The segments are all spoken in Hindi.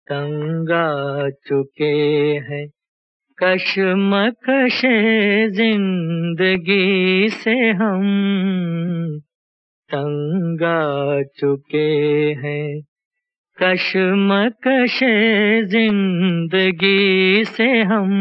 तंग आ चुके हैं कशमकशे जिंदगी से हम, तंग आ चुके हैं कशमकशे जिंदगी से हम।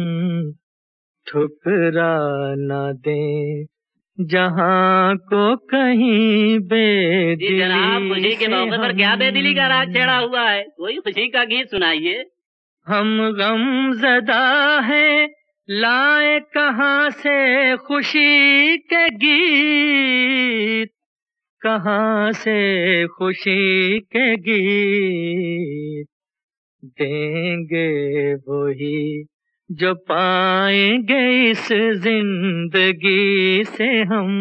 ठुकरा न दें जहां को कहीं बेदिली जनाब, खुशी के से मौके पर क्या बेदिली का राग छेड़ा हुआ है? कोई खुशी का गीत सुनाइए। हम गमज़दा हैं, लाए कहाँ से खुशी के गीत, कहाँ से खुशी के गीत। देंगे वही जो पाएंगे इस जिंदगी से हम,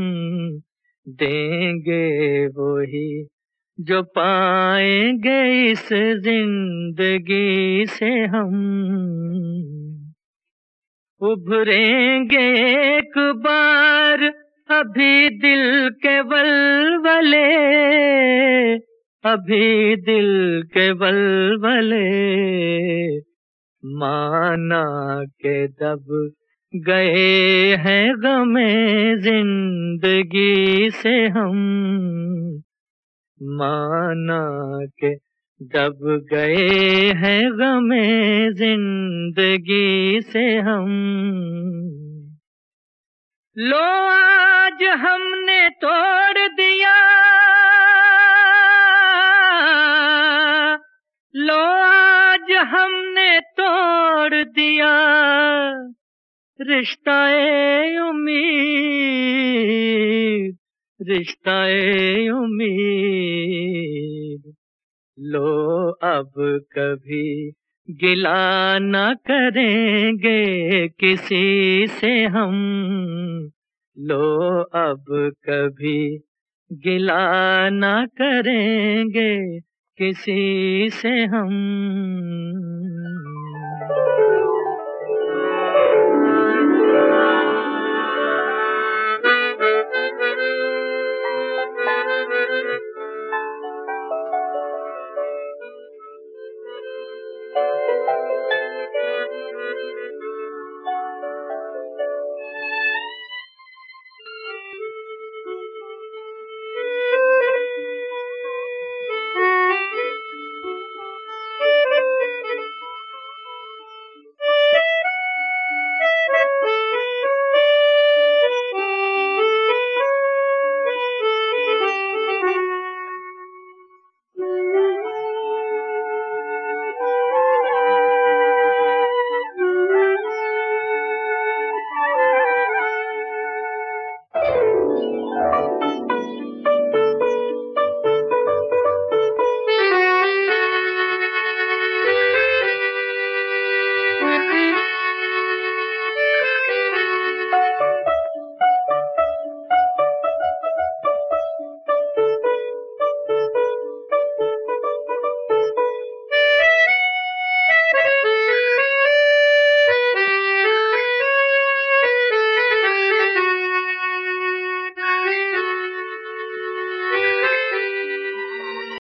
देंगे वही जो पाएंगे इस जिंदगी से हम। उभरेंगे एक बार अभी दिल के वलवले, अभी दिल के वलवले। माना के दब गए हैं गमे जिंदगी से हम, माना के दब गए हैं गमे जिंदगी से हम। लो आज हमने तोड़ दिया, लो आज हमने तोड़ दिया रिश्ता-ए उम्मीद, रिश्ता-ए उम्मीद। लो अब कभी गिला न करेंगे किसी से हम, लो अब कभी गिला न करेंगे किसी से हम।